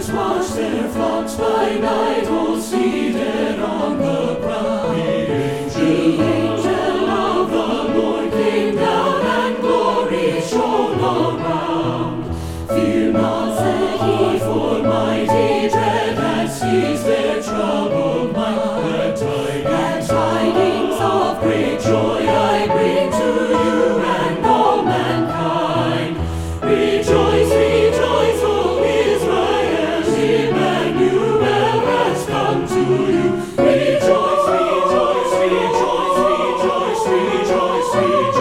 watch their flocks by night, all seated on the ground. The angel of the Lord came down, and glory shone all round. Fear not, said he, for mighty dread has seized their troubled mind. Glad tidings of great joy I bring to you and all mankind. Rejoice, rejoice, O Israel, Emmanuel has come to you. Rejoice, rejoice, rejoice, rejoice, rejoice, rejoice.